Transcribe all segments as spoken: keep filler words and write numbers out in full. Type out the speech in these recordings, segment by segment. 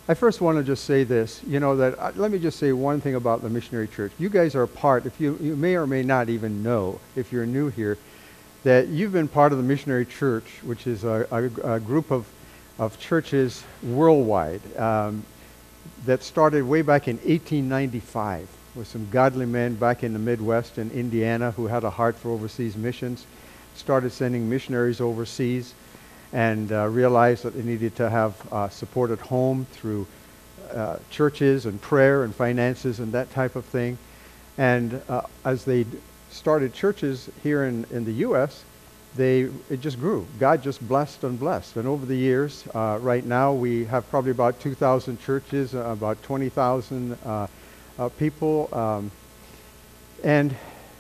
I first want to just say this, you know, that uh, let me just say one thing about the missionary church. You guys are a part, if you, you may or may not even know, if you're new here, that you've been part of the missionary church, which is a, a, a group of, of churches worldwide um, that started way back in eighteen ninety-five with some godly men back in the Midwest in Indiana who had a heart for overseas missions, started sending missionaries overseas, and uh, realized that they needed to have uh, support at home through uh, churches and prayer and finances and that type of thing. And uh, as they d- started churches here in, in the U S, they it just grew. God just blessed and blessed. And over the years, uh, right now we have probably about two thousand churches, uh, about twenty thousand uh, uh, people. Um, and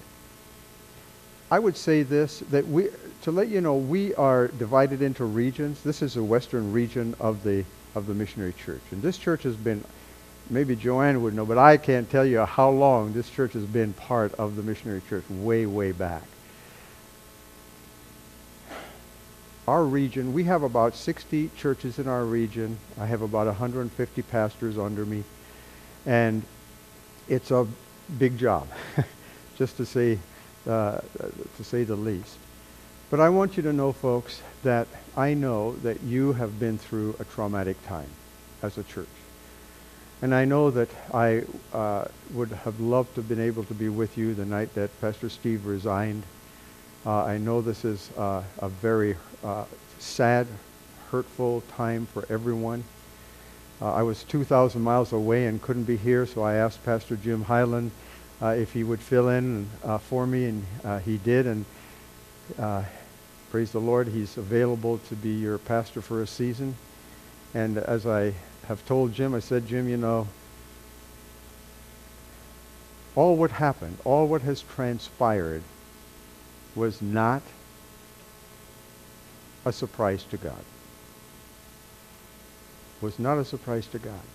I would say this, that we, to let you know, we are divided into regions. This is the western region of the of the missionary church. And this church has been, maybe Joanne would know, but I can't tell you how long this church has been part of the missionary church, way, way back. Our region, we have about sixty churches in our region. I have about one hundred fifty pastors under me. And it's a big job, just to say, uh, to say the least. But I want you to know, folks, that I know that you have been through a traumatic time as a church. And I know that I uh, would have loved to have been able to be with you the night that Pastor Steve resigned. Uh, I know this is uh, a very uh, sad, hurtful time for everyone. Uh, I was two thousand miles away and couldn't be here, so I asked Pastor Jim Highland uh, if he would fill in uh, for me, and uh, he did. And uh, praise the Lord, he's available to be your pastor for a season. And as I have told Jim, I said, Jim, you know, all what happened, all what has transpired was not a surprise to God. Was not a surprise to God.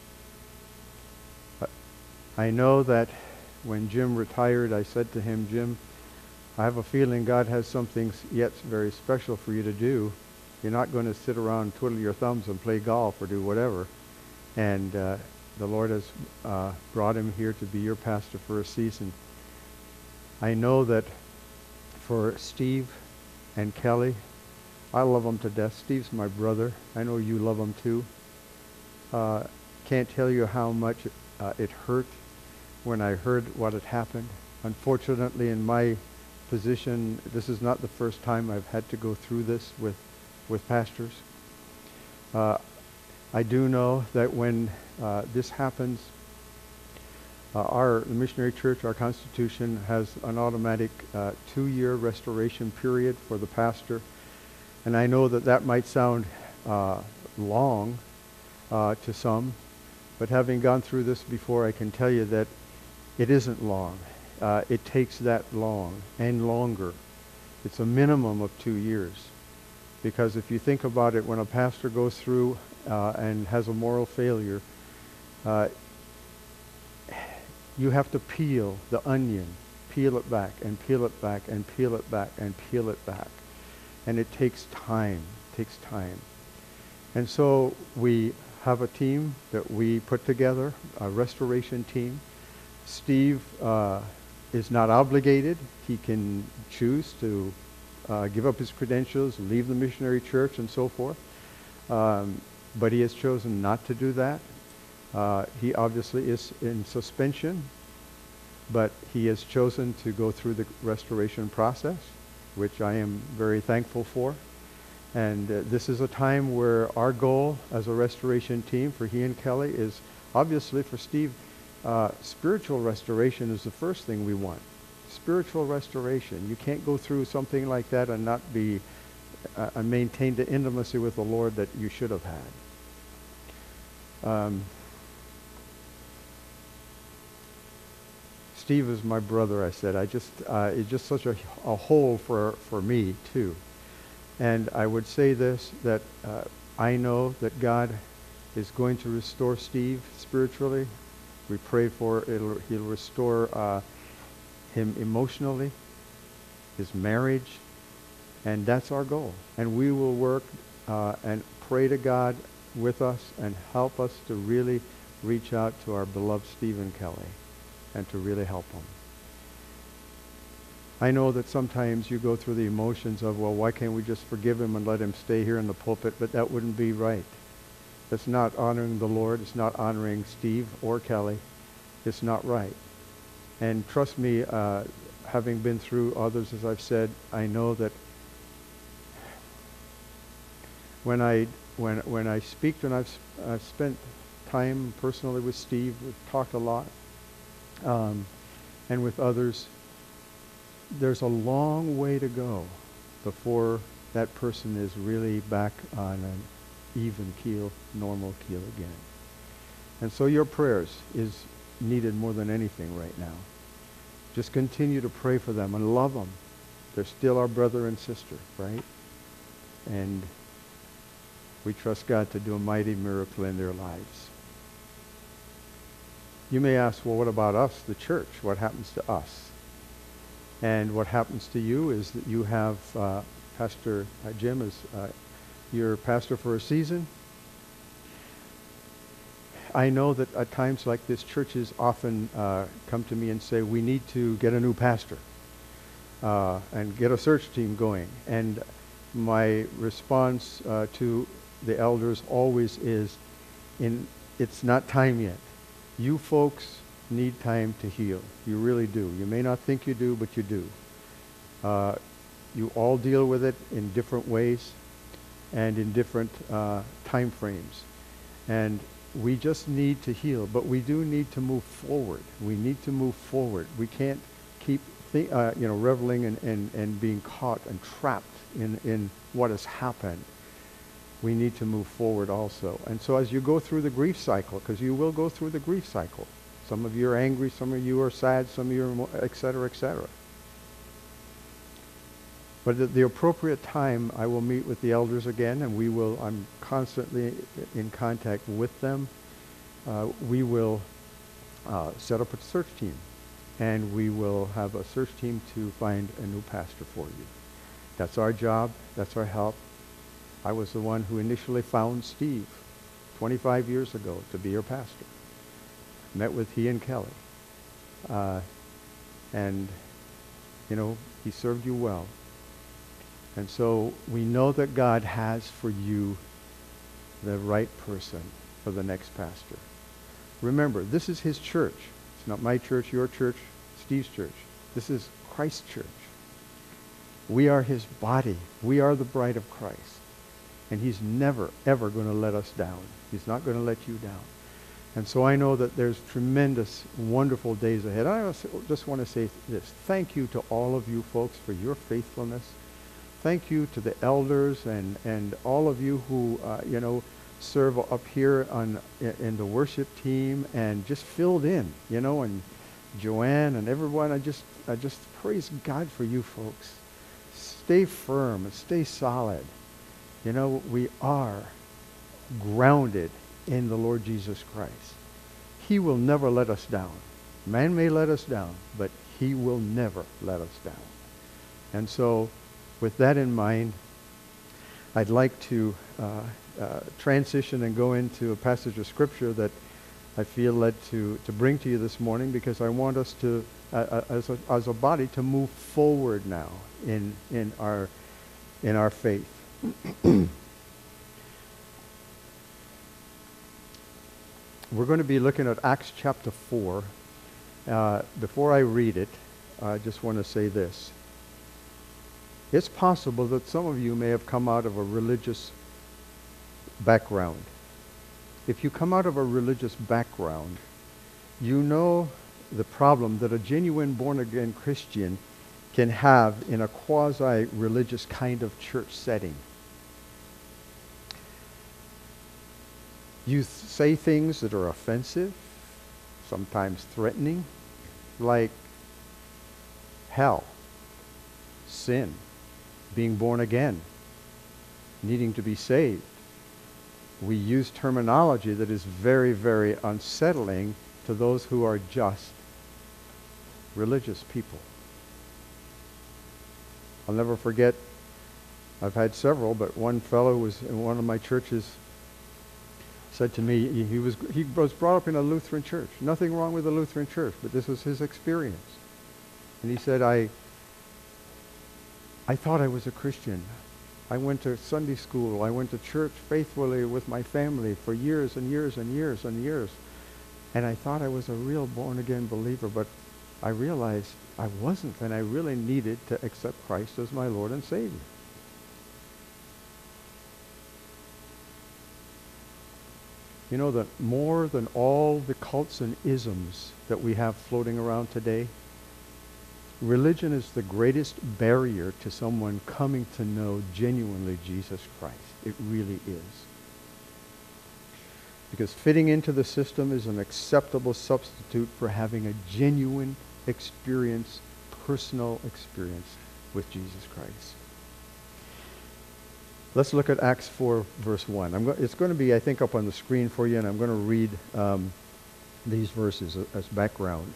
But I know that when Jim retired, I said to him, Jim, I have a feeling God has something yet very special for you to do. You're not going to sit around, twiddle your thumbs, and play golf or do whatever. And uh, the Lord has uh, brought him here to be your pastor for a season. I know that for Steve and Kelly, I love them to death. Steve's my brother. I know you love him too. Uh, can't tell you how much uh, it hurt when I heard what had happened. Unfortunately, in my position, this is not the first time I've had to go through this with, with pastors. Uh, I do know that when uh, this happens, uh, our the missionary church, our constitution, has an automatic uh, two-year restoration period for the pastor. And I know that that might sound uh, long uh, to some, but having gone through this before, I can tell you that it isn't long. Uh, it takes that long and longer. It's a minimum of two years. Because if you think about it, when a pastor goes through uh, and has a moral failure, uh, you have to peel the onion, peel it back and peel it back and peel it back and peel it back. And it takes time, takes time. And so we have a team that we put together, a restoration team. Steve uh, is not obligated. He can choose to uh, give up his credentials, leave the missionary church, and so forth. Um, but he has chosen not to do that. Uh, he obviously is in suspension, but he has chosen to go through the restoration process, which I am very thankful for. And uh, this is a time where our goal as a restoration team for he and Kelly is obviously for Steve, uh, spiritual restoration is the first thing we want. Spiritual restoration. You can't go through something like that and not be uh, and maintain the intimacy with the Lord that you should have had. Um, Steve is my brother, I said. I just, uh, it's just such a, a hole for, for me, too. And I would say this, that uh, I know that God is going to restore Steve spiritually. We pray for it'll, he'll restore uh, him emotionally, his marriage, and that's our goal. And we will work uh, and pray to God with us and help us to really reach out to our beloved Stephen Kelly and to really help him. I know that sometimes you go through the emotions of, well, why can't we just forgive him and let him stay here in the pulpit? But that wouldn't be right. It's not honoring the Lord. It's not honoring Steve or Kelly. It's not right. And trust me, uh, having been through others, as I've said, I know that when I when when I speak, and I've, I've spent time personally with Steve, we've talked a lot, um, and with others, there's a long way to go before that person is really back on an even keel, normal keel again. And so your prayers is needed more than anything right now. Just continue to pray for them and love them. They're still our brother and sister, right? And we trust God to do a mighty miracle in their lives. You may ask, well, what about us, the church? What happens to us? And what happens to you is that you have uh, Pastor uh, Jim is uh, your pastor for a season. I know that at times like this, churches often uh, come to me and say, we need to get a new pastor uh, and get a search team going. And my response uh, to the elders always is, in, it's not time yet. You folks need time to heal. You really do. You may not think you do, but you do. Uh, you all deal with it in different ways and in different uh, time frames. And we just need to heal, but we do need to move forward. We need to move forward. We can't keep th- uh, you know, reveling and, and, and being caught and trapped in, in what has happened. We need to move forward also. And so as you go through the grief cycle, because you will go through the grief cycle, some of you are angry, some of you are sad, some of you are et cetera, et cetera. But at the appropriate time, I will meet with the elders again, and we will, I'm constantly in contact with them. Uh, we will uh, set up a search team, and we will have a search team to find a new pastor for you. That's our job. That's our help. I was the one who initially found Steve twenty-five years ago to be your pastor. Met with he and Kelly. Uh, and, you know, he served you well. And so we know that God has for you the right person for the next pastor. Remember, this is his church. It's not my church, your church, Steve's church. This is Christ's church. We are his body. We are the bride of Christ. And he's never, ever going to let us down. He's not going to let you down. And so I know that there's tremendous, wonderful days ahead. I also just want to say this. Thank you to all of you folks for your faithfulness. Thank you to the elders and, and all of you who, uh, you know, serve up here on in the worship team and just filled in, you know, and Joanne and everyone. I just, I just praise God for you folks. Stay firm and stay solid. You know, we are grounded in the Lord Jesus Christ. He will never let us down. Man may let us down, but he will never let us down. And so, with that in mind, I'd like to uh, uh, transition and go into a passage of Scripture that I feel led to, to bring to you this morning, because I want us to, uh, as, a, as a body, to move forward now in, in, our, in our faith. We're going to be looking at Acts chapter four. Uh, before I read it, I just want to say this. It's possible that some of you may have come out of a religious background. If you come out of a religious background, you know the problem that a genuine born-again Christian can have in a quasi-religious kind of church setting. You th- say things that are offensive, sometimes threatening, like hell, sin, being born again, needing to be saved. We use terminology that is very, very unsettling to those who are just religious people. I'll never forget, I've had several, but one fellow was in one of my churches said to me, he, he was he was brought up in a Lutheran church. Nothing wrong with the Lutheran church, but this was his experience. And he said, I, I thought I was a Christian. I went to Sunday school. I went to church faithfully with my family for years and years and years and years. And I thought I was a real born-again believer, but I realized I wasn't, and I really needed to accept Christ as my Lord and Savior. You know that more than all the cults and isms that we have floating around today, religion is the greatest barrier to someone coming to know genuinely Jesus Christ. It really is. Because fitting into the system is an acceptable substitute for having a genuine experience, personal experience with Jesus Christ. Let's look at Acts four, verse one. I'm go- it's going to be, I think, up on the screen for you, and I'm going to read um, these verses as background.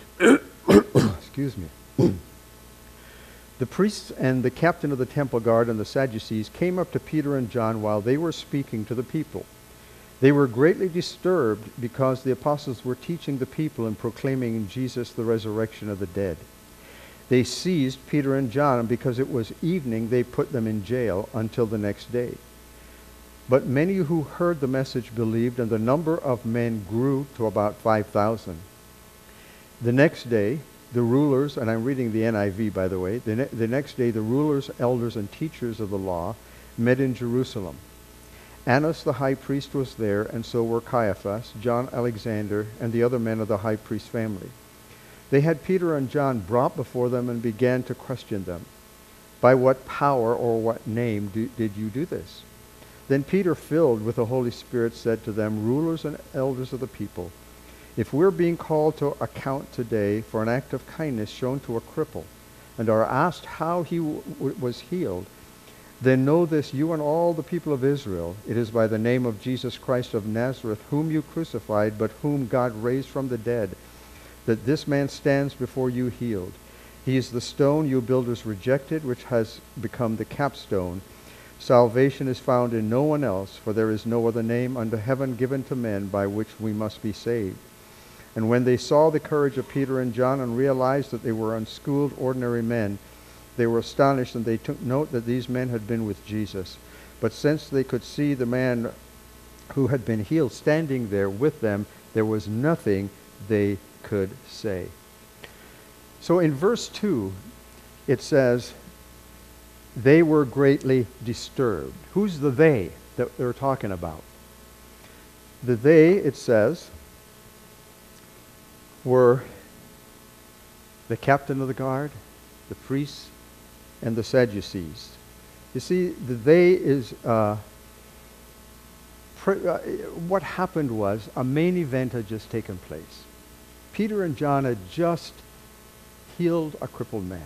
Excuse me. The priests and the captain of the temple guard and the Sadducees came up to Peter and John while they were speaking to the people. They were greatly disturbed because the apostles were teaching the people and proclaiming in Jesus the resurrection of the dead. They seized Peter and John, and because it was evening, they put them in jail until the next day. But many who heard the message believed, and the number of men grew to about five thousand. The next day, the rulers, and I'm reading the N I V, by the way, the, ne- the next day the rulers, elders, and teachers of the law met in Jerusalem. Annas the high priest was there, and so were Caiaphas, John Alexander, and the other men of the high priest family. They had Peter and John brought before them and began to question them. By what power or what name do, did you do this? Then Peter, filled with the Holy Spirit, said to them, rulers and elders of the people, if we're being called to account today for an act of kindness shown to a cripple, and are asked how he w- w- was healed, then know this, you and all the people of Israel, it is by the name of Jesus Christ of Nazareth, whom you crucified, but whom God raised from the dead, that this man stands before you healed. He is the stone you builders rejected, which has become the capstone. Salvation is found in no one else, for there is no other name under heaven given to men by which we must be saved. And when they saw the courage of Peter and John and realized that they were unschooled, ordinary men, they were astonished, and they took note that these men had been with Jesus. But since they could see the man who had been healed standing there with them, there was nothing they could say. So in verse two, it says, they were greatly disturbed. Who's the they that they're talking about? The they, it says, were the captain of the guard, the priests, and the Sadducees. You see, the they is, uh, pre- uh, what happened was a main event had just taken place. Peter and John had just healed a crippled man.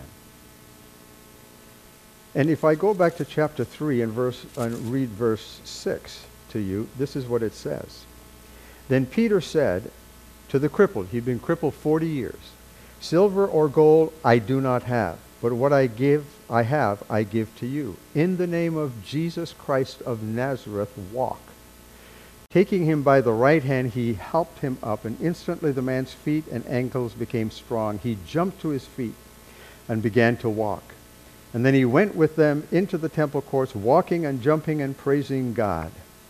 And if I go back to chapter three and verse and read verse six to you, this is what it says. Then Peter said to the crippled, he'd been crippled forty years, silver or gold I do not have, but what I give, I have, I give to you. In the name of Jesus Christ of Nazareth, walk. Taking him by the right hand, he helped him up, and instantly the man's feet and ankles became strong. He jumped to his feet and began to walk. And then he went with them into the temple courts, walking and jumping and praising God.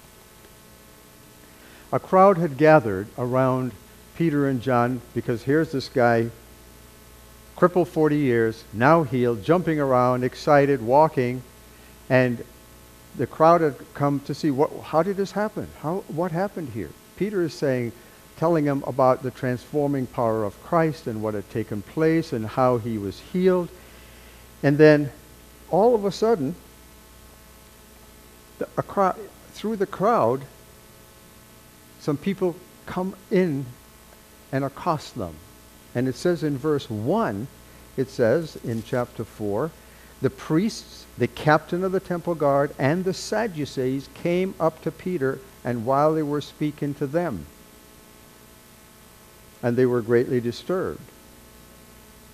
A crowd had gathered around Peter and John, because here's this guy, crippled forty years, now healed, jumping around, excited, walking, and the crowd had come to see, what, how did this happen? How, what happened here? Peter is saying, telling them about the transforming power of Christ and what had taken place and how he was healed. And then all of a sudden, the, a crowd, through the crowd, some people come in and accost them. And it says in verse one, it says in chapter four, the priests, the captain of the temple guard, and the Sadducees came up to Peter, and while they were speaking to them, and they were greatly disturbed.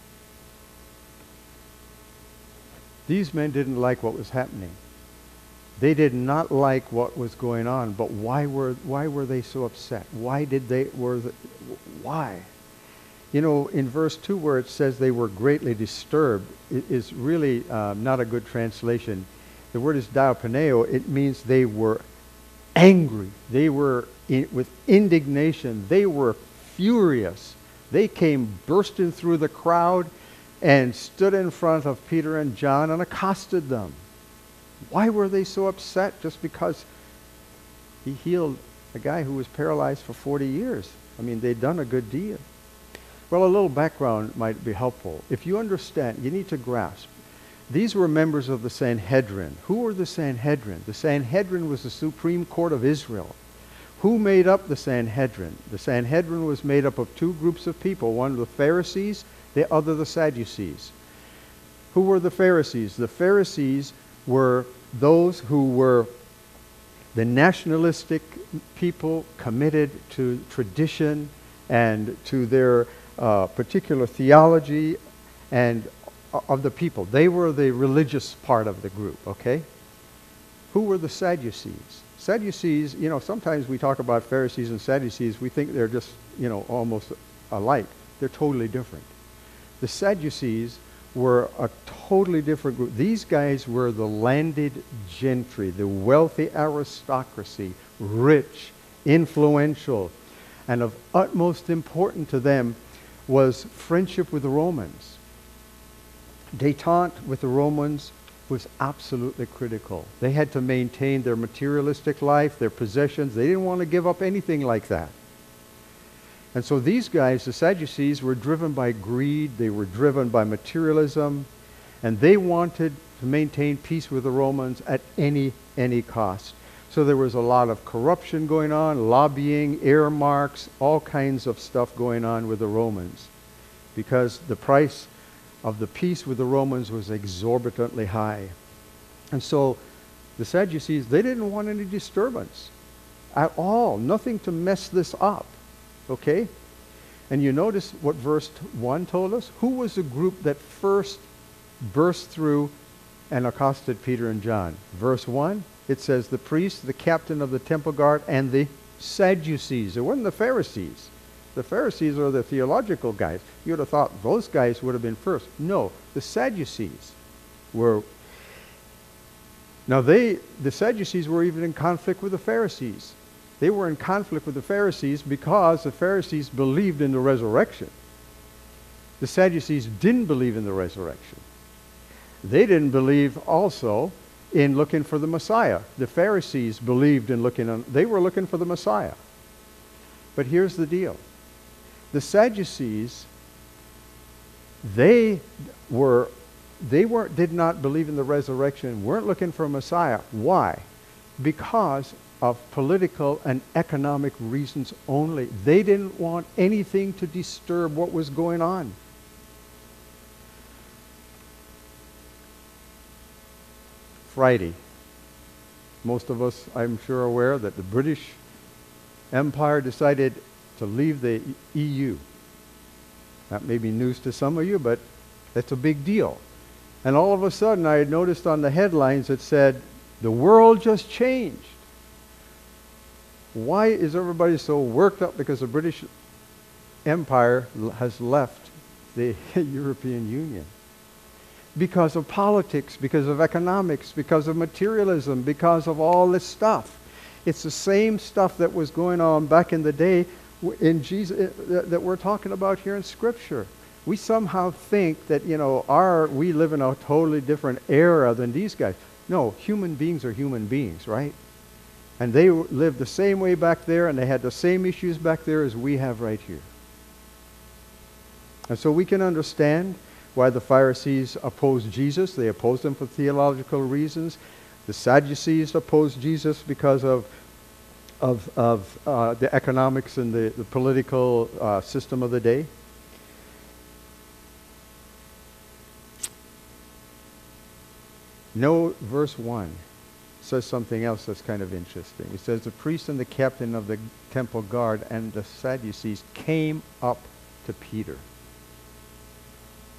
These men didn't like what was happening. They did not like what was going on, but why were why were they so upset? Why did they were the, why? You know, in verse two where it says they were greatly disturbed, it is really uh, not a good translation. The word is diapaneo. It means they were angry. They were in, with indignation. They were furious. They came bursting through the crowd and stood in front of Peter and John and accosted them. Why were they so upset? Just because he healed a guy who was paralyzed for forty years. I mean, they'd done a good deed. Well, a little background might be helpful. If you understand, you need to grasp. These were members of the Sanhedrin. Who were the Sanhedrin? The Sanhedrin was the Supreme Court of Israel. Who made up the Sanhedrin? The Sanhedrin was made up of two groups of people. One the Pharisees, the other the Sadducees. Who were the Pharisees? The Pharisees were those who were the nationalistic people committed to tradition and to their uh, particular theology and uh, of the people. They were the religious part of the group, okay? Who were the Sadducees? Sadducees, you know, sometimes we talk about Pharisees and Sadducees, we think they're just, you know, almost alike. They're totally different. The Sadducees were a totally different group. These guys were the landed gentry, the wealthy aristocracy, rich, influential, and of utmost importance to them was friendship with the Romans. Détente with the Romans was absolutely critical. They had to maintain their materialistic life, their possessions. They didn't want to give up anything like that. And so these guys, the Sadducees, were driven by greed. They were driven by materialism. And they wanted to maintain peace with the Romans at any, any cost. So there was a lot of corruption going on, lobbying, earmarks, all kinds of stuff going on with the Romans. Because the price of the peace with the Romans was exorbitantly high. And so the Sadducees, they didn't want any disturbance at all. Nothing to mess this up. Okay? And you notice what verse one told us? Who was the group that first burst through and accosted Peter and John? Verse one, it says the priest, the captain of the temple guard, and the Sadducees. It wasn't the Pharisees. The Pharisees are the theological guys. You would have thought those guys would have been first. No, the Sadducees were. Now they, the Sadducees were even in conflict with the Pharisees. They were in conflict with the Pharisees because the Pharisees believed in the resurrection. The Sadducees didn't believe in the resurrection. They didn't believe also in looking for the Messiah. The Pharisees believed in looking on, they were looking for the Messiah. But here's the deal. The Sadducees, they were, they were, did not believe in the resurrection, weren't looking for a Messiah. Why? Because of political and economic reasons only. They didn't want anything to disturb what was going on. Friday. Most of us, I'm sure, are aware that the British Empire decided to leave the E U. That may be news to some of you, but it's a big deal. And all of a sudden, I had noticed on the headlines it said, the world just changed. Why is everybody so worked up because the British Empire has left the European Union? Because of politics, because of economics, because of materialism, because of all this stuff. It's the same stuff that was going on back in the day in Jesus that we're talking about here in Scripture. We somehow think that, you know, our we live in a totally different era than these guys. No, human beings are human beings, right? And they lived the same way back there, and they had the same issues back there as we have right here. And so we can understand why the Pharisees opposed Jesus. They opposed him for theological reasons. The Sadducees opposed Jesus because of, of, of uh, the economics and the, the political uh, system of the day. No, verse one says something else that's kind of interesting. It says, the priest and the captain of the temple guard and the Sadducees came up to Peter.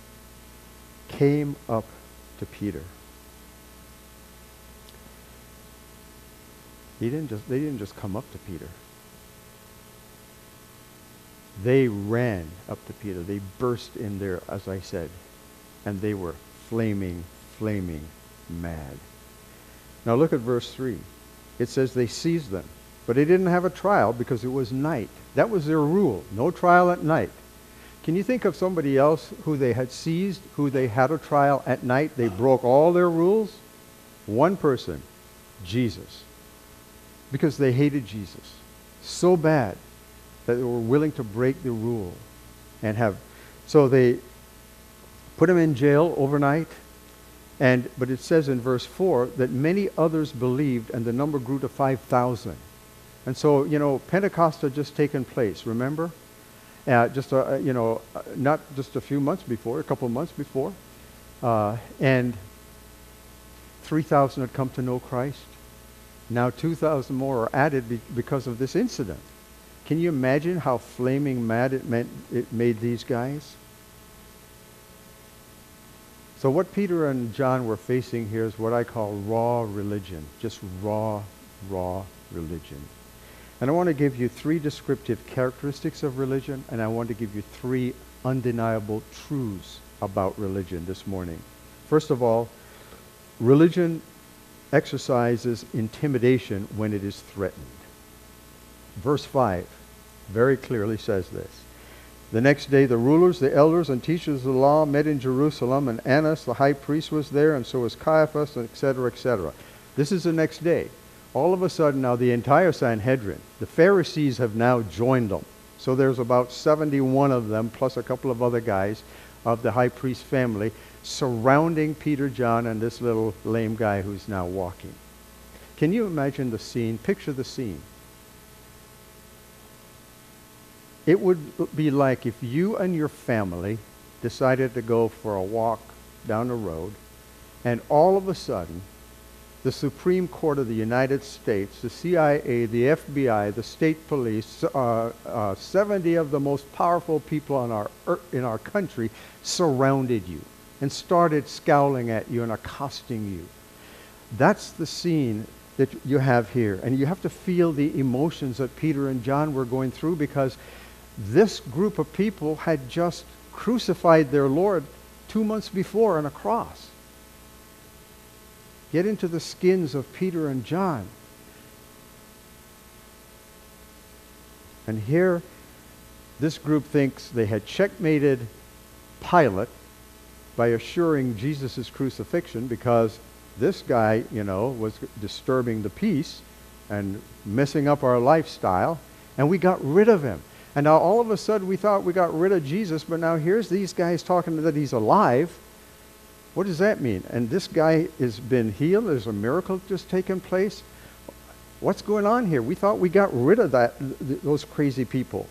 Came up to Peter. He didn't just, they didn't just come up to Peter. They ran up to Peter. They burst in there, as I said, and they were flaming, flaming mad. Now look at verse three. It says they seized them, but they didn't have a trial because it was night. That was their rule. No trial at night. Can you think of somebody else who they had seized, who they had a trial at night? They broke all their rules? One person, Jesus. Because they hated Jesus so bad that they were willing to break the rule and have. So they put him in jail overnight. And but it says in verse four that many others believed, and the number grew to five thousand. And so, you know, Pentecost had just taken place, remember? Uh, just, uh, you know, uh, not just a few months before, a couple of months before. Uh, and three thousand had come to know Christ. Now two thousand more are added be- because of this incident. Can you imagine how flaming mad it meant it made these guys? So what Peter and John were facing here is what I call raw religion. Just raw, raw religion. And I want to give you three descriptive characteristics of religion, and I want to give you three undeniable truths about religion this morning. First of all, religion exercises intimidation when it is threatened. Verse five very clearly says this. The next day the rulers, the elders, and teachers of the law met in Jerusalem, and Annas, the high priest, was there, and so was Caiaphas, et cetera, et cetera. This is the next day. All of a sudden now the entire Sanhedrin, the Pharisees have now joined them. So there's about seventy-one of them, plus a couple of other guys of the high priest family, surrounding Peter, John, and this little lame guy who's now walking. Can you imagine the scene? Picture the scene. It would be like if you and your family decided to go for a walk down the road, and all of a sudden, the Supreme Court of the United States, the C I A, the F B I, the state police, uh, uh, seventy of the most powerful people in our, in our country surrounded you and started scowling at you and accosting you. That's the scene that you have here. And you have to feel the emotions that Peter and John were going through, because this group of people had just crucified their Lord two months before on a cross. Get into the skins of Peter and John. And here, this group thinks they had checkmated Pilate by assuring Jesus' crucifixion, because this guy, you know, was disturbing the peace and messing up our lifestyle, and we got rid of him. And now all of a sudden we thought we got rid of Jesus, but now here's these guys talking that he's alive. What does that mean? And this guy has been healed? There's a miracle just taken place? What's going on here? We thought we got rid of that, th- those crazy people.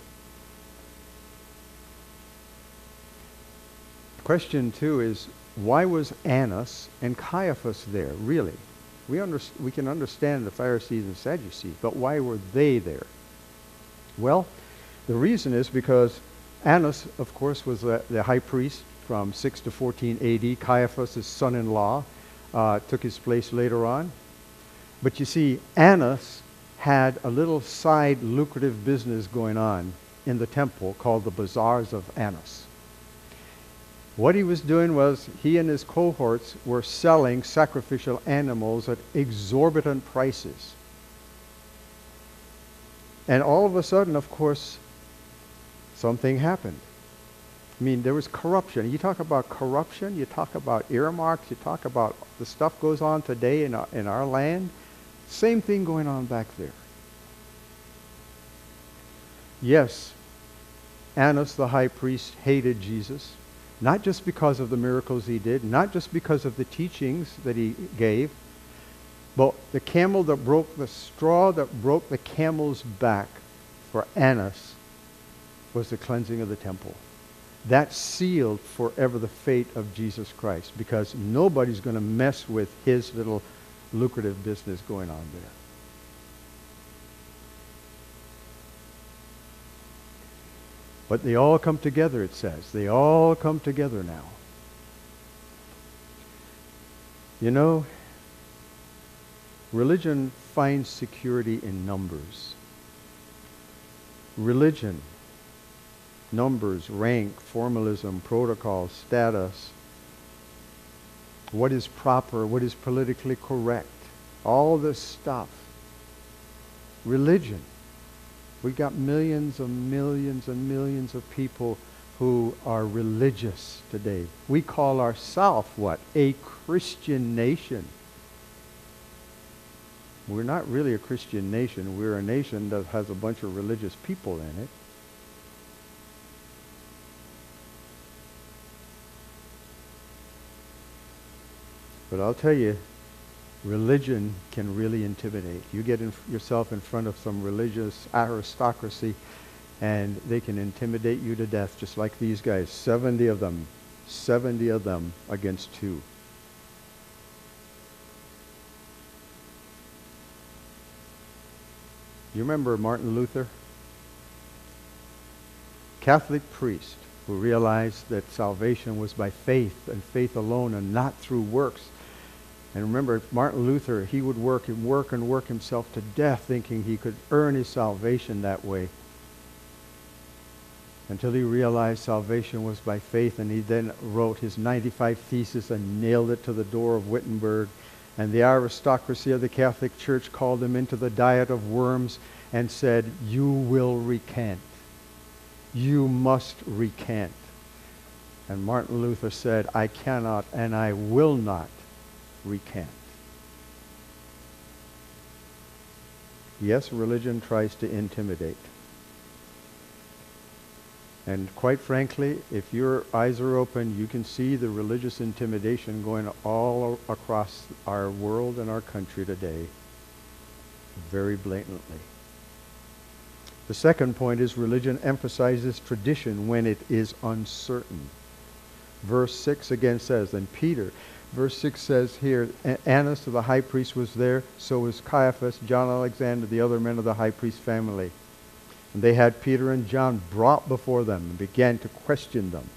Question two is, why was Annas and Caiaphas there, really? We, under- we can understand the Pharisees and Sadducees, but why were they there? Well, the reason is because Annas, of course, was the, the high priest from six to fourteen A D. Caiaphas, his son-in-law, uh, took his place later on. But you see, Annas had a little side lucrative business going on in the temple called the Bazaars of Annas. What he was doing was he and his cohorts were selling sacrificial animals at exorbitant prices. And all of a sudden, of course, something happened. I mean, there was corruption. You talk about corruption, you talk about earmarks, you talk about the stuff goes on today in our, in our land. Same thing going on back there. Yes, Annas the high priest hated Jesus, not just because of the miracles he did, not just because of the teachings that he gave, but the camel that broke, the straw that broke the camel's back for Annas was the cleansing of the temple. That sealed forever the fate of Jesus Christ, because nobody's going to mess with his little lucrative business going on there. But they all come together, it says. They all come together now. You know, Religion finds security in numbers. Religion, numbers, rank, formalism, protocol, status, what is proper, what is politically correct, all this stuff. Religion. We got millions and millions and millions of people who are religious today. We call ourselves what? A Christian nation. We're not really a Christian nation. We're a nation that has a bunch of religious people in it. But I'll tell you, religion can really intimidate. You get in yourself in front of some religious aristocracy, and they can intimidate you to death, just like these guys. seventy of them. seventy of them against two. You remember Martin Luther? Catholic priest who realized that salvation was by faith and faith alone and not through works. And remember, Martin Luther, he would work and work and work himself to death thinking he could earn his salvation that way, until he realized salvation was by faith, and he then wrote his ninety-five Theses and nailed it to the door of Wittenberg. And the aristocracy of the Catholic Church called him into the diet of worms and said, "You will recant. You must recant." And Martin Luther said, "I cannot and I will not recant." Yes, religion tries to intimidate. And quite frankly, if your eyes are open, you can see the religious intimidation going all across our world and our country today, very blatantly. The second point is religion emphasizes tradition when it is uncertain. Verse six again says, and Peter, verse six says here, Annas the high priest was there, so was Caiaphas, John Alexander, the other men of the high priest family. And they had Peter and John brought before them and began to question them.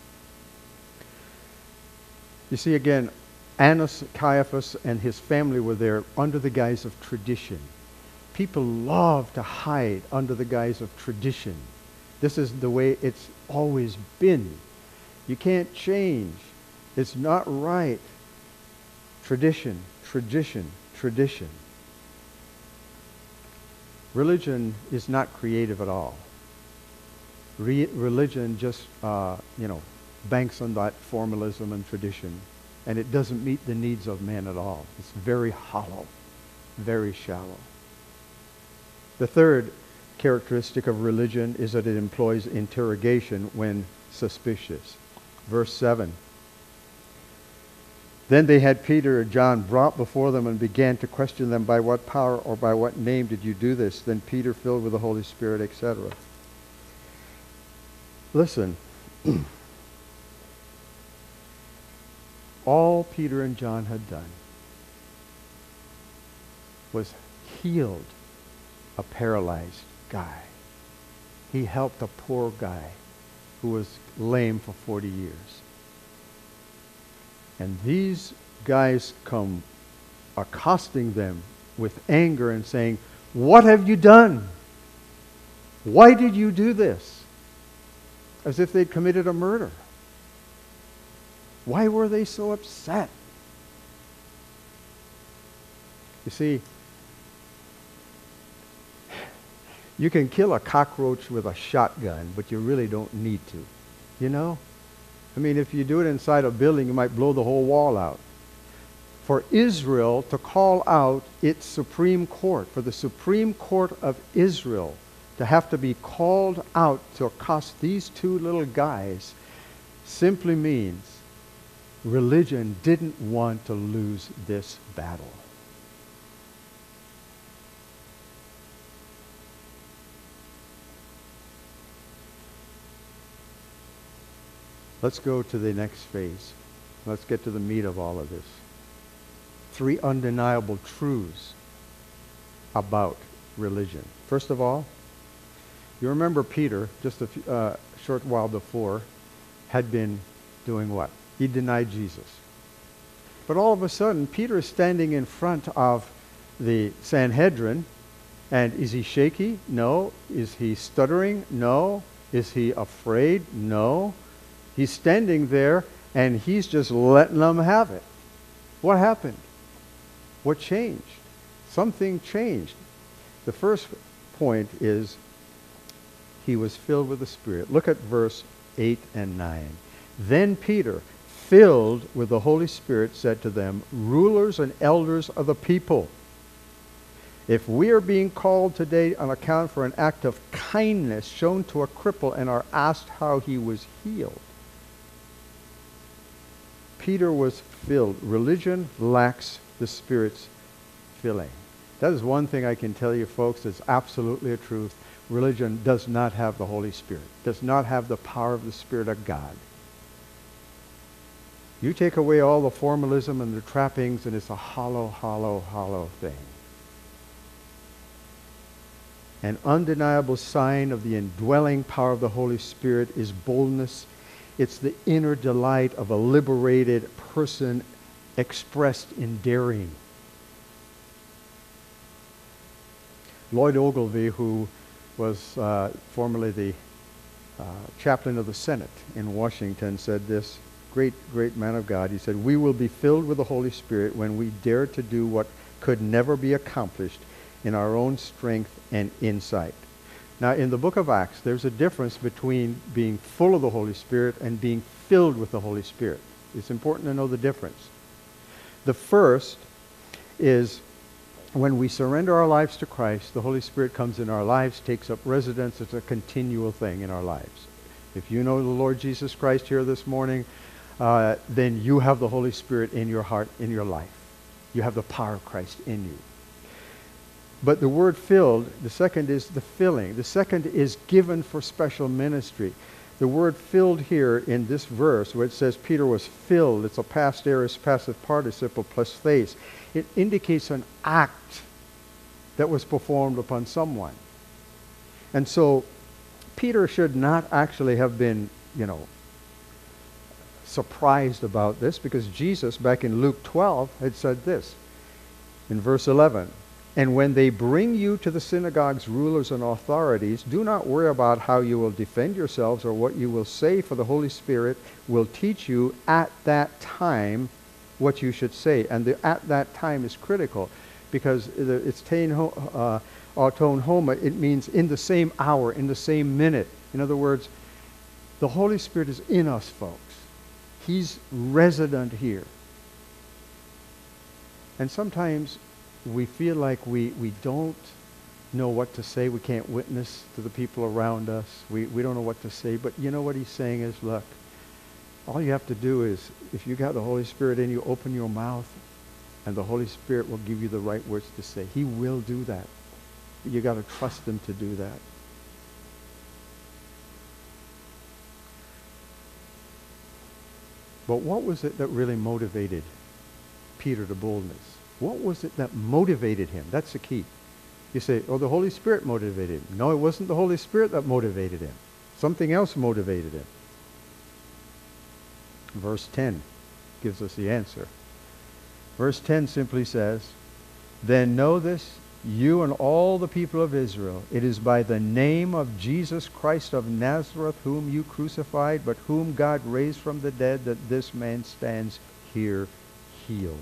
You see, again, Annas, Caiaphas, and his family were there under the guise of tradition. People love to hide under the guise of tradition. This is the way it's always been. You can't change. It's not right. Tradition, tradition, tradition. Religion is not creative at all. Re- religion just, uh, you know, banks on that formalism and tradition, and it doesn't meet the needs of men at all. It's very hollow, very shallow. The third characteristic of religion is that it employs interrogation when suspicious. Verse seven. Then they had Peter and John brought before them and began to question them, by what power or by what name did you do this? Then Peter, filled with the Holy Spirit, et cetera. Listen, all Peter and John had done was healed a paralyzed guy. He helped a poor guy who was lame for forty years. And these guys come accosting them with anger and saying, "What have you done? Why did you do this?" As if they'd committed a murder. Why were they so upset? You see, you can kill a cockroach with a shotgun, but you really don't need to. You know? I mean, if you do it inside a building, you might blow the whole wall out. For Israel to call out its Supreme Court, for the Supreme Court of Israel to have to be called out to accost these two little guys, simply means religion didn't want to lose this battle. Let's go to the next phase. Let's get to the meat of all of this. Three undeniable truths about religion. First of all, you remember Peter, just a few, uh, short while before, had been doing what? He denied Jesus. But all of a sudden, Peter is standing in front of the Sanhedrin. And is he shaky? No. Is he stuttering? No. Is he afraid? No. He's standing there and he's just letting them have it. What happened? What changed? Something changed. The first point is he was filled with the Spirit. Look at verse eight and nine. Then Peter, filled with the Holy Spirit, said to them, rulers and elders of the people, if we are being called today on account for an act of kindness shown to a cripple and are asked how he was healed. Peter was filled. Religion lacks the Spirit's filling. That is one thing I can tell you, folks, is absolutely a truth. Religion does not have the Holy Spirit, does not have the power of the Spirit of God. You take away all the formalism and the trappings, and it's a hollow, hollow, hollow thing. An undeniable sign of the indwelling power of the Holy Spirit is boldness. It's the inner delight of a liberated person expressed in daring. Lloyd Ogilvie, who was uh, formerly the uh, chaplain of the Senate in Washington, said this, great, great man of God. He said, we will be filled with the Holy Spirit when we dare to do what could never be accomplished in our own strength and insight. Now, in the book of Acts, there's a difference between being full of the Holy Spirit and being filled with the Holy Spirit. It's important to know the difference. The first is when we surrender our lives to Christ, the Holy Spirit comes in our lives, takes up residence. It's a continual thing in our lives. If you know the Lord Jesus Christ here this morning, uh, then you have the Holy Spirit in your heart, in your life. You have the power of Christ in you. But the word filled, the second is the filling. The second is given for special ministry. The word filled here in this verse, where it says Peter was filled, it's a past aorist passive participle plus face. It indicates an act that was performed upon someone. And so Peter should not actually have been, you know, surprised about this, because Jesus, back in Luke twelve, had said this in verse eleven. And when they bring you to the synagogue's rulers and authorities, do not worry about how you will defend yourselves or what you will say, for the Holy Spirit will teach you at that time what you should say. And the at that time is critical, because it's tein uh, auton homa. It means in the same hour, in the same minute. In other words, the Holy Spirit is in us, folks. He's resident here. And sometimes we feel like we, we don't know what to say. We can't witness to the people around us. We, we don't know what to say. But you know what he's saying is, look, all you have to do is, if you got the Holy Spirit in you, open your mouth, and the Holy Spirit will give you the right words to say. He will do that. You got to trust him to do that. But what was it that really motivated Peter to boldness? What was it that motivated him? That's the key. You say, oh, the Holy Spirit motivated him. No, it wasn't the Holy Spirit that motivated him. Something else motivated him. Verse ten gives us the answer. Verse ten simply says, then know this, you and all the people of Israel, it is by the name of Jesus Christ of Nazareth, whom you crucified, but whom God raised from the dead, that this man stands here healed.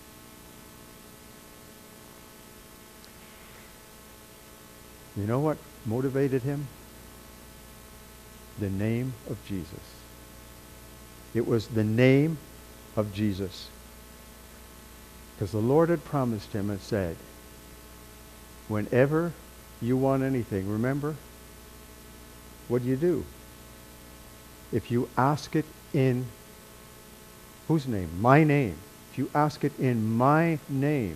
You know what motivated him? The name of Jesus. It was the name of Jesus. Because the Lord had promised him and said, whenever you want anything, remember, what do you do? If you ask it in whose name? My name. If you ask it in my name,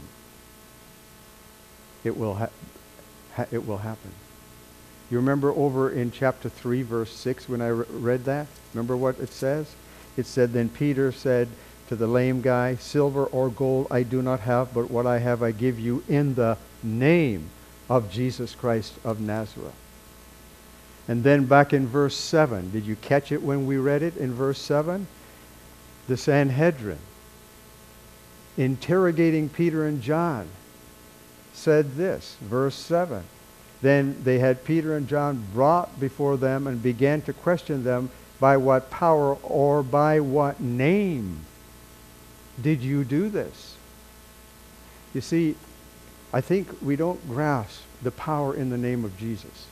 it will ha- ha- it will happen. You remember over in chapter three, verse six, when I re- read that? Remember what it says? It said, then Peter said to the lame guy, silver or gold I do not have, but what I have I give you in the name of Jesus Christ of Nazareth. And then back in verse seven, did you catch it when we read it in verse seven? The Sanhedrin interrogating Peter and John. said this, verse seven. Then they had Peter and John brought before them and began to question them, by what power or by what name did you do this? You see, I think we don't grasp the power in the name of Jesus.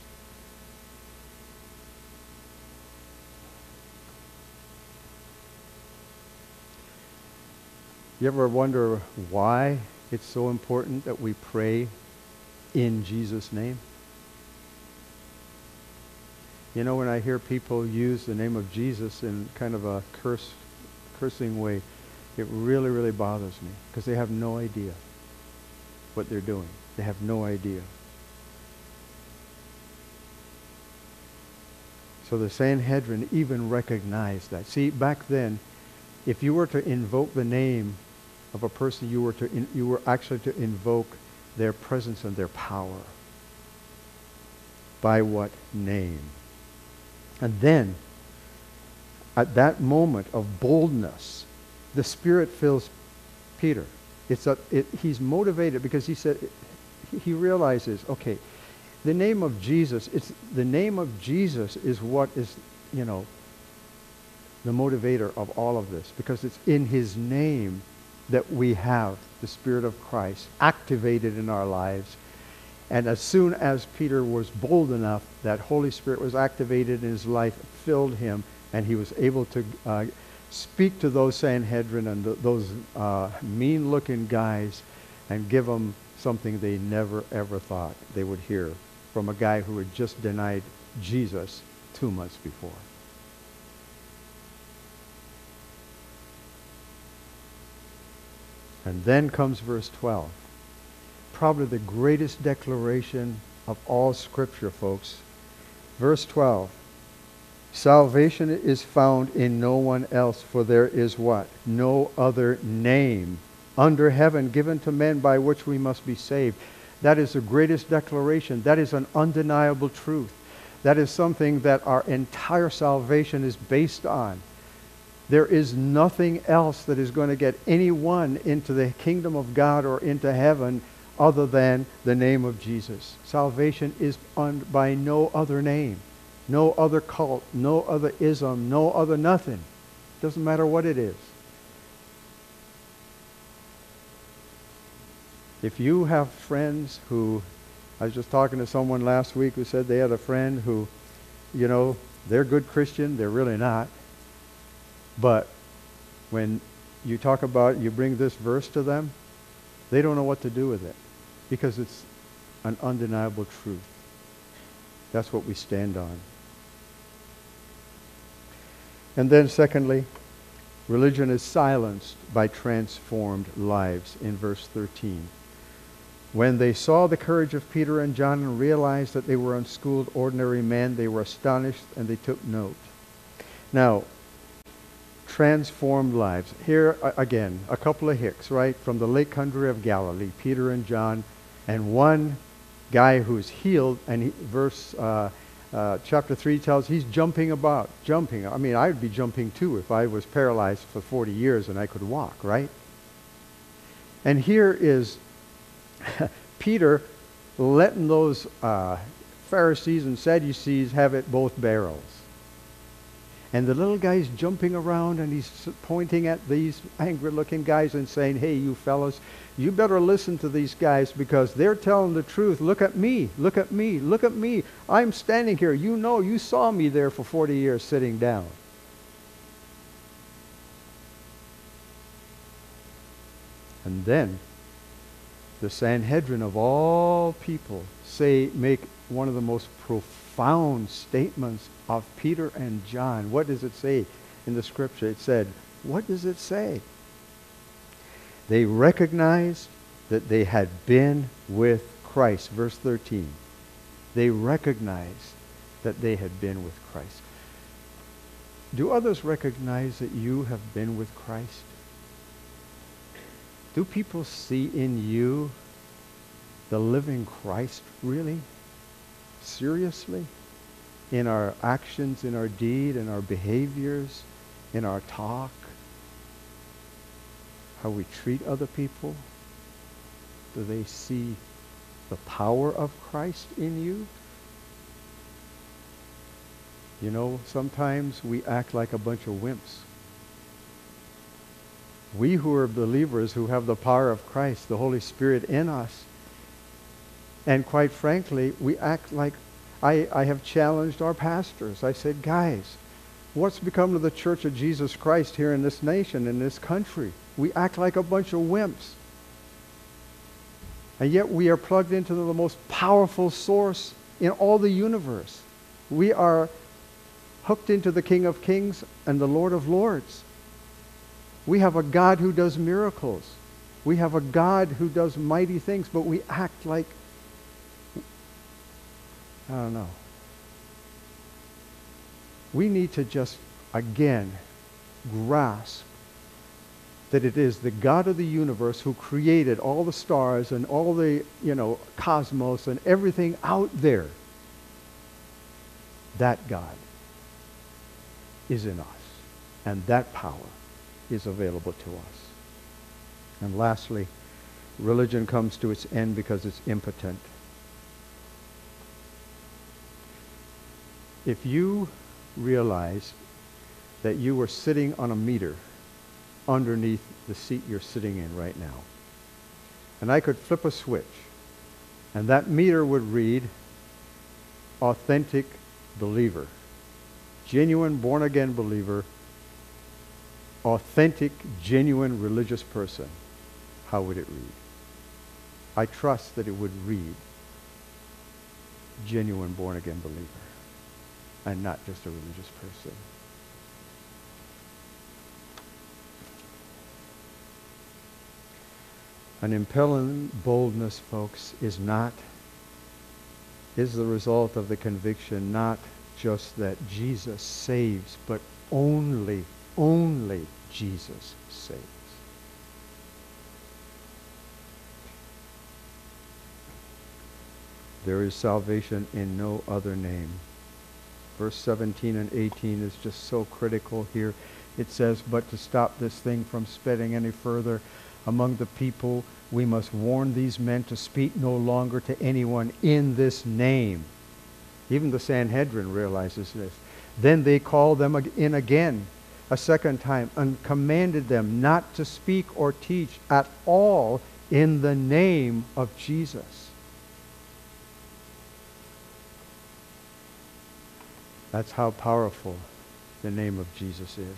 You ever wonder why it's so important that we pray in Jesus' name? You know, when I hear people use the name of Jesus in kind of a curse, cursing way, it really, really bothers me because they have no idea what they're doing. They have no idea. So the Sanhedrin even recognized that. See, back then, if you were to invoke the name of a person, you were to in, you were actually to invoke their presence and their power. By what name? And then, at that moment of boldness, the Spirit fills Peter. It's a, it, he's motivated because he said he realizes, okay, the name of Jesus. It's the name of Jesus is what is, you know, the motivator of all of this, because it's in His name that we have the Spirit of Christ activated in our lives. And as soon as Peter was bold enough, that Holy Spirit was activated in his life, filled him, and he was able to uh, speak to those Sanhedrin and th- those uh, mean-looking guys and give them something they never, ever thought they would hear from a guy who had just denied Jesus two months before. And then comes verse twelve. Probably the greatest declaration of all Scripture, folks. Verse twelve. Salvation is found in no one else, for there is what? No other name under heaven given to men by which we must be saved. That is the greatest declaration. That is an undeniable truth. That is something that our entire salvation is based on. There is nothing else that is going to get anyone into the kingdom of God or into heaven other than the name of Jesus. Salvation is on, by no other name, no other cult, no other ism, no other nothing. Doesn't matter what it is. If you have friends who, I was just talking to someone last week who said they had a friend who, you know, they're good Christian, they're really not. But when you talk about, you bring this verse to them, they don't know what to do with it because it's an undeniable truth. That's what we stand on. And then secondly, religion is silenced by transformed lives in verse thirteen. When they saw the courage of Peter and John and realized that they were unschooled, ordinary men, they were astonished and they took note. Now, transformed lives. Here, again, a couple of hicks, right? From the lake country of Galilee, Peter and John, and one guy who's healed, and he, verse uh, uh, chapter three tells he's jumping about, jumping. I mean, I would be jumping too if I was paralyzed for forty years and I could walk, right? And here is Peter letting those uh, Pharisees and Sadducees have it both barrels. And the little guy's jumping around and he's pointing at these angry-looking guys and saying, hey, you fellas, you better listen to these guys because they're telling the truth. Look at me. Look at me. Look at me. I'm standing here. You know, you saw me there for forty years sitting down. And then the Sanhedrin of all people say, make one of the most profound statements of Peter and John. What does it say in the scripture? It said, what does it say? They recognized that they had been with Christ. Verse thirteen. They recognized that they had been with Christ. Do others recognize that you have been with Christ? Do people see in you the living Christ, really? Seriously? In our actions, in our deed, in our behaviors, in our talk, how we treat other people? Do they see the power of Christ in you? You know, sometimes we act like a bunch of wimps. We who are believers, who have the power of Christ, the Holy Spirit in us, and quite frankly, we act like, I, I have challenged our pastors. I said, guys, what's become of the Church of Jesus Christ here in this nation, in this country? We act like a bunch of wimps. And yet we are plugged into the most powerful source in all the universe. We are hooked into the King of Kings and the Lord of Lords. We have a God who does miracles. We have a God who does mighty things, but we act like, I don't know. We need to just, again, grasp that it is the God of the universe who created all the stars and all the, you know, cosmos and everything out there. That God is in us, and that power is available to us. And lastly, religion comes to its end because it's impotent. If you realize that you were sitting on a meter underneath the seat you're sitting in right now, and I could flip a switch, and that meter would read authentic believer, genuine born-again believer, authentic, genuine religious person, how would it read? I trust that it would read genuine born-again believer, and not just a religious person. An impelling boldness, folks, is not, is the result of the conviction not just that Jesus saves, but only, only Jesus saves. There is salvation in no other name. Verse seventeen and eighteen is just so critical here. It says, but to stop this thing from spreading any further among the people, we must warn these men to speak no longer to anyone in this name. Even the Sanhedrin realizes this. Then they called them in again a second time and commanded them not to speak or teach at all in the name of Jesus. That's how powerful the name of Jesus is.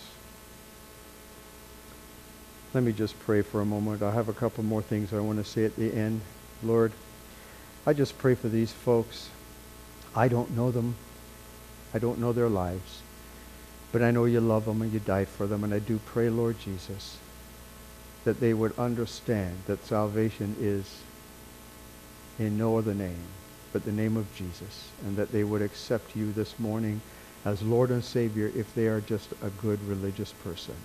Let me just pray for a moment. I have a couple more things I want to say at the end. Lord, I just pray for these folks. I don't know them. I don't know their lives. But I know you love them and you died for them. And I do pray, Lord Jesus, that they would understand that salvation is in no other name but the name of Jesus. And that they would accept you this morning as Lord and Savior if they are just a good religious person.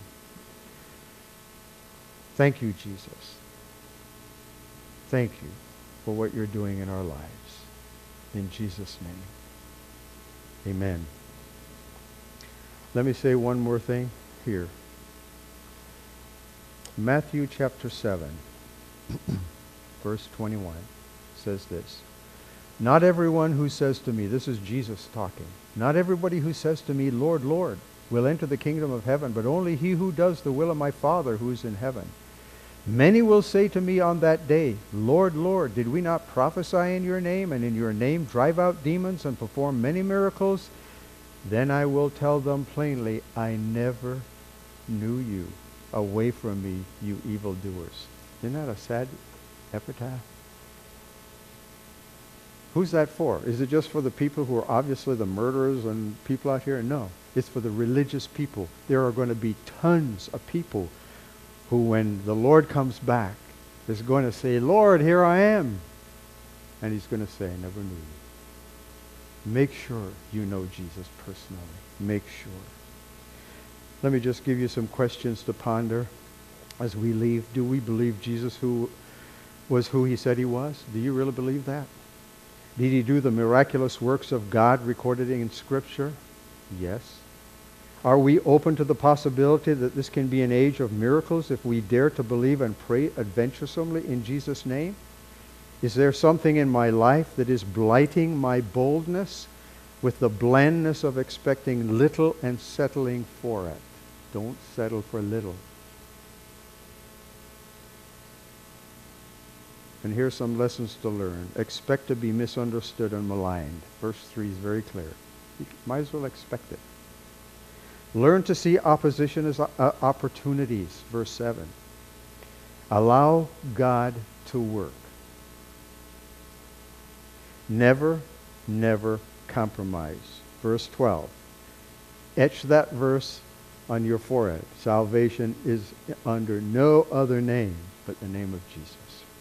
Thank you, Jesus. Thank you for what you're doing in our lives. In Jesus' name, amen. Let me say one more thing here. Matthew chapter seven, verse twenty-one says this. Not everyone who says to me, this is Jesus talking, not everybody who says to me, Lord, Lord, will enter the kingdom of heaven, but only he who does the will of my Father who is in heaven. Many will say to me on that day, Lord, Lord, did we not prophesy in your name, and in your name drive out demons and perform many miracles? Then I will tell them plainly, I never knew you. Away from me, you evildoers. Isn't that a sad epitaph? Who's that for? Is it just for the people who are obviously the murderers and people out here? No. It's for the religious people. There are going to be tons of people who, when the Lord comes back, is going to say, Lord, here I am. And he's going to say, I never knew you. Make sure you know Jesus personally. Make sure. Let me just give you some questions to ponder as we leave. Do we believe Jesus who was who he said he was? Do you really believe that? Did he do the miraculous works of God recorded in Scripture? Yes. Are we open to the possibility that this can be an age of miracles if we dare to believe and pray adventurously in Jesus' name? Is there something in my life that is blighting my boldness with the blandness of expecting little and settling for it? Don't settle for little. And here's some lessons to learn. Expect to be misunderstood and maligned. Verse three is very clear. You might as well expect it. Learn to see opposition as uh, opportunities. Verse seven. Allow God to work. Never, never compromise. Verse twelve. Etch that verse on your forehead. Salvation is under no other name but the name of Jesus.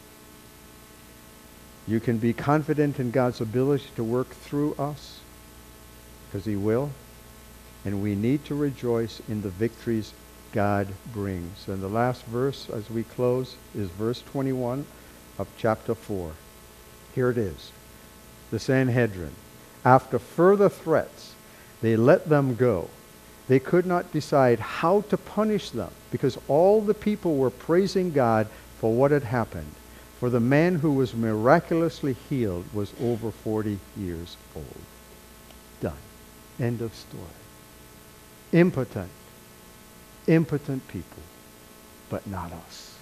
You can be confident in God's ability to work through us, because he will. And we need to rejoice in the victories God brings. And the last verse as we close is verse twenty-one of chapter four. Here it is. The Sanhedrin, after further threats, they let them go. They could not decide how to punish them because all the people were praising God for what had happened. For the man who was miraculously healed was over forty years old. Done. End of story. Impotent. Impotent people, but not us.